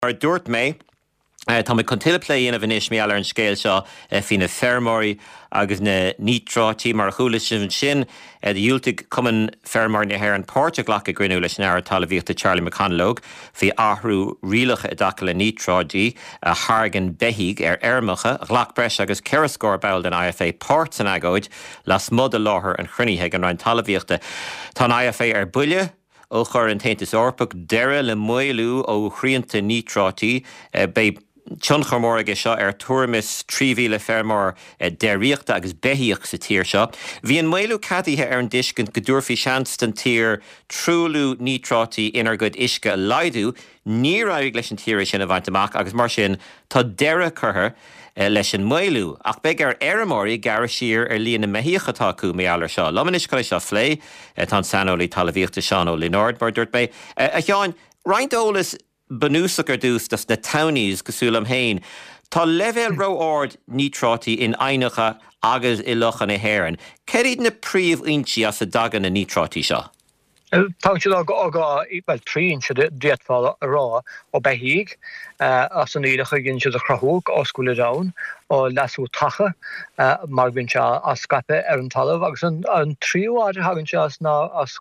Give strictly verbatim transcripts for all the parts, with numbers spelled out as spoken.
Ar dúirt mé Tá mé contilplé inana bhanis mé eall ar an scéil seo hí na fermóirí agus na nítrátí mar chuúla sin sin de dúiltigh cuman fermór na hhéir an páirte ghlach a grinú leis an air talmhaíochta Charlie McConlóg hí athrú rialacha i dtaca le nítrátí a Hargan Behiig ar airmacha ghlach breis agus ceirascóir bail den I F A páirt san agóid las mud a láthair an chrunnithe an rain talmhaíochta. Tá I F A ar buile ó chur an taontas orpach deire le muilú ó chríonnta nítrátí bé Tionchar aige seo ar tuamas tríhíle fermór déiríochta agus beíoch sa tír seo. Bhí an muilú cadaithe ar an discint go dúirfí seans an tír trúlú nítrátí inar go isce laidú, ní raibh leis an tíir sin a bhaint amach agus mar sin tá deire chuthair leis an muilú ach beag ar airmóirí gar siar ar líon na meíochatá acu mé eall seo. Loman is coile seo phlé tá sanolí talmhaíochta Seán Ó Lionard mar dúirt bé. A Seán, roinnt Banúsach ar dús das na townies gosúlam hain. Tá level ro ord nítrátí in ainacha agus i lochan na hhéireann. Cerid na príomh inti as a dagan na nítrátí seo? Tá si aga well trín se déatfáil rá ó Behiig as an íirecha ginn siad a chrathóg ó scoile dain ó lasú tacha mar bhíonn se as scape ar an talamh agus an tríomháid hagann se as ná as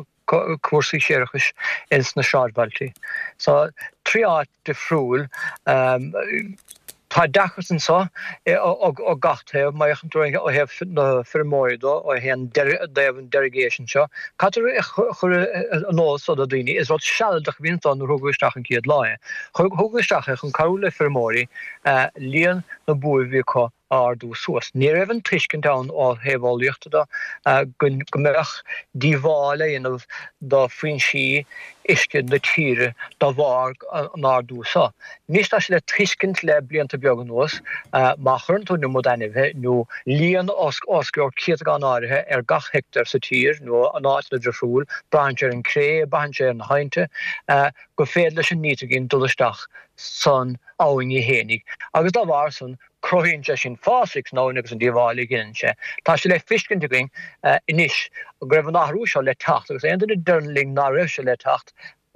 cuasaí séireachais is na seáidbailte. So tríáid de friúil um, tá dachas an sá ó gachthe maichan dúing ó heh na firmóidó ó hen devan derogation seo. Catar chur an nós ó a daoine is rud sealdach bhíon an thugusteach an ciad láie. Thugusteach chun carúla firmóirí líon na buimhí có ardú suas. Ní raibh tuiscin down ó héháilíochta gombeach díháile inmh dá faoin si isce na tíre dá bhar an ardú sa. Nís tá sé le tuiscint le blianta beag an nuas má churn tú nó modainimhe nó líon osceoir ciad gan áirithe ar gach hectar sa tír nó an áit na drifriúil, baintear an cré, baintear an hainte, go féad leis an níteginn dulasteach san áing i hénig. Agus dá bhar san crohíonn sé sin fásix ná agus an díomháil ginn sé. Tá sé le fiscin tuing inis go raibh an athrú seo le tacht, agus aon den dearnling ná raibh se le tacht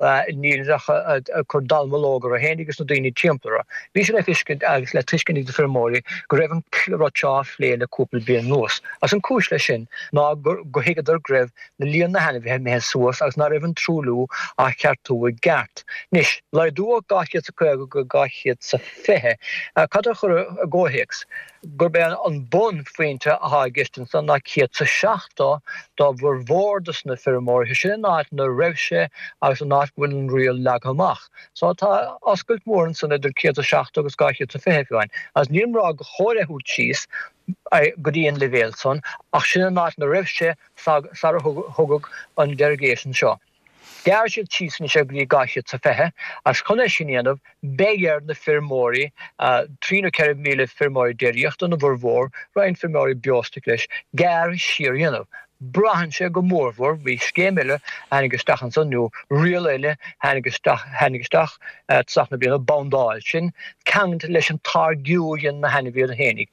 níracha chur dalmalógar a hénigus na daoine timpplaire. Bhí sé le fiscin agus le tuiscinnig de firmóirí go raibh an clúrátá lé le cúpla bliain nuas. As an cúis lei sin ná go higadar greibh na líon na henimhe mé suas agus ná raibh an trúlú a cheartú a gceart. Nis, leidú a gachiad sa chuige go gachiad sa fithe. Cadar chur a ggóhéics gur be an bun faointe a haigistan san na ciad sa seachtá dá bhur bhórdas na firmóirí sin áit na raibhse agus an áit bhfuil an rial leag amach. So tá oscailt mór an san idir ciad a seachtá agus gachiad sa fithe fiáin. As níon rá go chóirethú tíos go dtíon levéil son ach sin an áit na raibhse sa thugad an derogation seo. Deir siad tíos na segaí gachiad sa fithe, as chuna sin anamh béar na firmóirí trí ceithre míle firmóirí déiríochta na bhór raon firmóirí beosta leis, gear siar anamh. Brahan sé go mórmhór bhí scéimiile henigeisteach an san nó rial eile henigeisteach henigeisteach tsach na bliana bandáil sin ceangt leis an targiúin na henimhíad a hénig.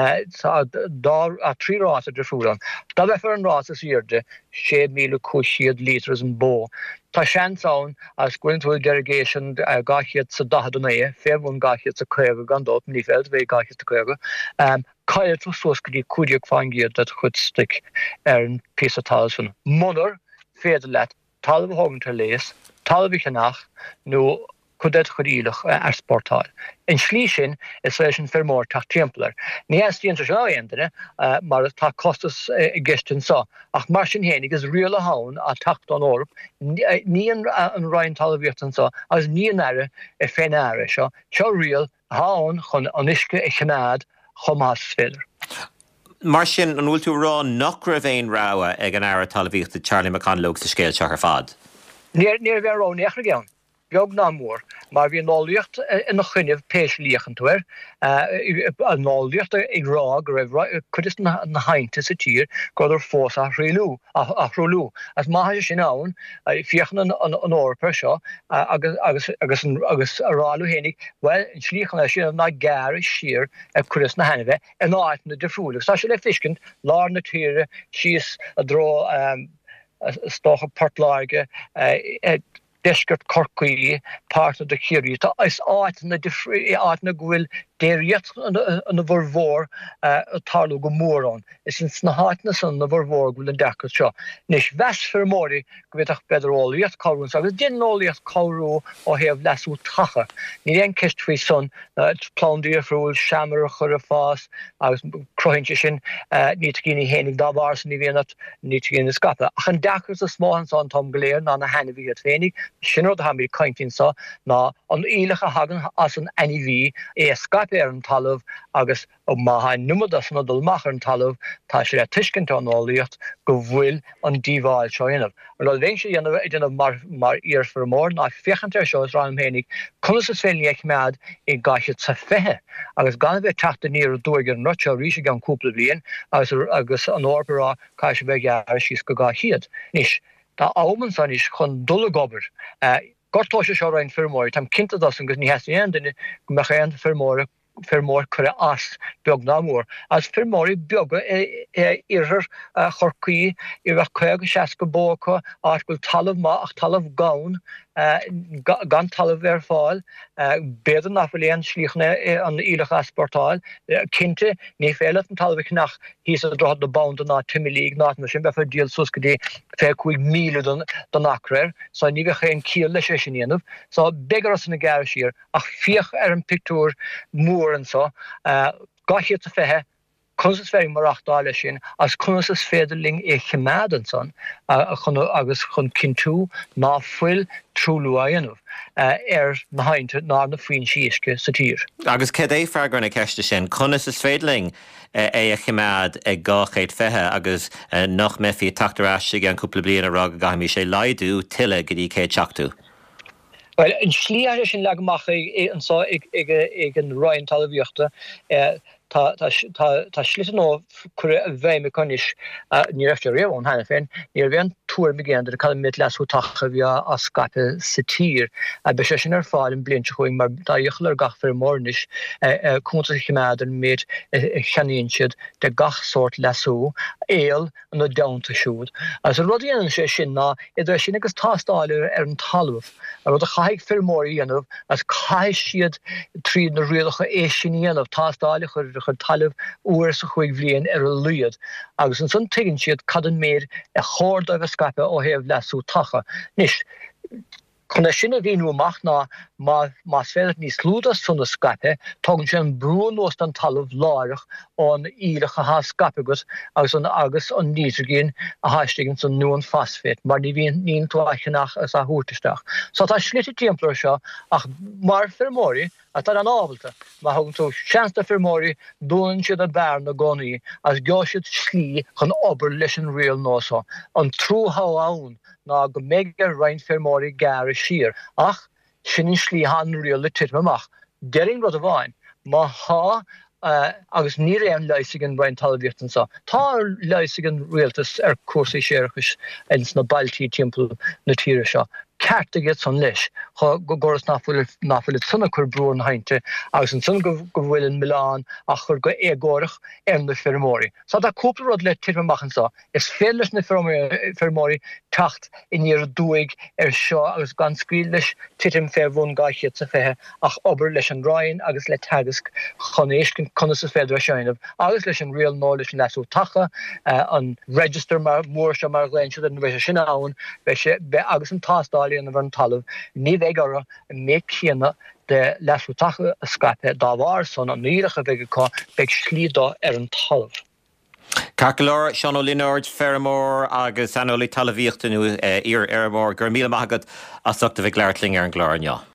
Dá a tríráta de fúran. Dá bheith ar an ráta siirde sé míle cúisiad lítras an bó. Tá sean ann as gcuinn tú derogation gachiad sa dahad an é, féhún gachiad sa chuige gan dót nífeld bheith gachiad sa chuige. Caiir tú suas go dtí cúideag fangiad dat chud stick ar an píos a talsan. Munar féidir leat talamh hágann tar léas, talamh nach nó chudead chuílach ar sportáil. In slí sin is leis an firmór tacht timpplair. Ní as tíon se aondre mar tá costas i gistin sa. Ach mar sin hénig is rial a hán a tacht an orb, ní an rain talmhaíocht an sa, as níon aire i féin aire seo. Seo rial hán chun an isce i chnád chomás féidir. Mar sin an bhfuil tú rá nach raibh éon ráha ag an aire talmhaíochta Charlie McConlóg sa scéil seo ar fad? Níor bheith rá neachra geann. Beag ná mór, mar bhí nálaíocht ina chuineh péis líochan tuair, a nálaíocht ag rá go raibh chuidir na hainte sa tír go idir fós a thrialú a thrúlú. As maithe sin ann fiochan an orpa seo agus aráú hénig, well in slíchan lei sin ná gear siar a chuidir na henimhe in áit na defriúlaach. Tá sé le fiscint lár na tíre síos a dró stocha portláige Deskert Corky, part of the Kirita, is art in the different art in the Gwil, there yet on the Vorvor, a Tarlo Gomoron. It's in Snahatness on the Vorvor, Gwil and Dacker Shaw. Nish Vash for Mori, Gwitach better all yet Kauru, so I didn't all yet Kauru or have less with Tacha. Nien kissed for his son, Plondir for Shammer, Hurrafas, I was Crohinchishin, Nitgini Henning Davars, Nivianat, Nitgin Scapa. And Dacker's a small and son Tom Glair, Nana Hanavi at Fenny, Shinner the Hammy Cointin saw, na on Ilacha Hagen as an N E V, a Scapa and Talov, August of Maha, Numadas and Dulmacher and Talov, Tashia Tishkinton all yet, go will on Diva Choyanov. And eventually, I didn't have mar, mar ears for more, not Fiachanter shows Ram Hennig, comes to Sven Mad in Gashit Safehe. I was gone to chat the near Dorgan, Rocha, Rishigan Kuplian, as August an Opera, Kashbega, she's Gagahiad. Nish, the Almans on is con Dullagobber. Gortosha shore in Fermore, Tam Kinta doesn't get has the end in Mahan Fermore. Fermor cre as beag námór. As Fermori beaga irir chorcaí i bheith chuig seaca bóca ágil talamh má ach talamh gán gan talamh ar fáil béidir nafaléon slíochna an ílecha sportáil cinnte ní féile an talamh nach hís a drochad na báin ná timilíg ná na sin bheith díal sus go dtí fé chuig míle don nachrair, so ní bheith chéan cíal leis é sin dhéanamh, so bégar as na gar sír ach fioch ar an pictúr mór and so uh gahiet te fehe kunst very marachtal sin as kunst federling e gemad and son uh gon agus gon kintu na full truluayanov uh er behind na na fin shiiske satir agus kedé fragar na kechte sin kunst federling e gemad e gachet fehe agus nach mefi taktarasig an couple blian a rag gami sé laidu tille gedi ke chaktu. Well, in Schlier sin legmach en so ik ik ik een Ryan talviochte eh ta ta ta slitten of ve mekanisch ni efter re on han fen ni ven tour begin der kan met las hotache via askape satir a beshener fall in blint going maar da jechler gach ver mornish eh komt sich gemaden met chaninchid de gach sort lasso ale and the down to shoot as a rodian sin na idir sin agus tastáile er an talv a rod a chaig fer mori and as kai shiad trí na rialcha éisian of tastáile chur chu talamh uair sa chuig bhliain ar a luiad agus an son tuigeann siad cadan méid a chord agus scape ó thaobh leasú tacha. Nis chuna sinna bhíonú amach ná má más féidir níos lúdas son na scape tugann sé an brún os an talamh láireach ón ílecha há scapegus agus an agus an nítrigén a háisteigin son nuan fasfét mar ní bhíon níon tuaichenach as a thuairteach. So tá slite timpplair seo ach mar fermóri a tar an ábalta má hagann tú seansta fermóri dúann siad a bear na gcónaí as gceoisiad slí chun obair leis an rial nósá an trúthá ann ná go méid Ryan fermóri gar a sír ach sin slí han rial le titmach deing rud a bhain má há Uh, agus ní an leisigan Ryan talvítan sa. Tá leisigan rialtas ar cuasa séirechas ins na bailtí timppla na tíre seo. Ceart a get son leis, go goras nafuil nafuil sunna chur brún hainte, agus an sun go bhfuil in Milan a chur go égórach ar na fermóri. So tá cúpla rud le tíirmachchan sa. Is féil leis na fermóri tacht in ar dúig ar seo agus gan scuil leis titim fé bhún gaichiad sa fethe ach obair leis an Ryan agus le teagasc chun éiscin conas is féidir seinamh agus leis an rial nó leis an leasú tacha an register mar mór se mar gléin siad an bheith sin ann agus an tastáil an bhar an talamh ní bheith gara mé chéanna de leasú tacha a scape dá bhar son an nírecha bheith go beag slídá ar an talamh. Cacalor, Sean O'Linard, Fermor, agus Anoli Talavíochtanú, Ir Ermor, gur míle maigad a suchta bheith leirtling ar an glár an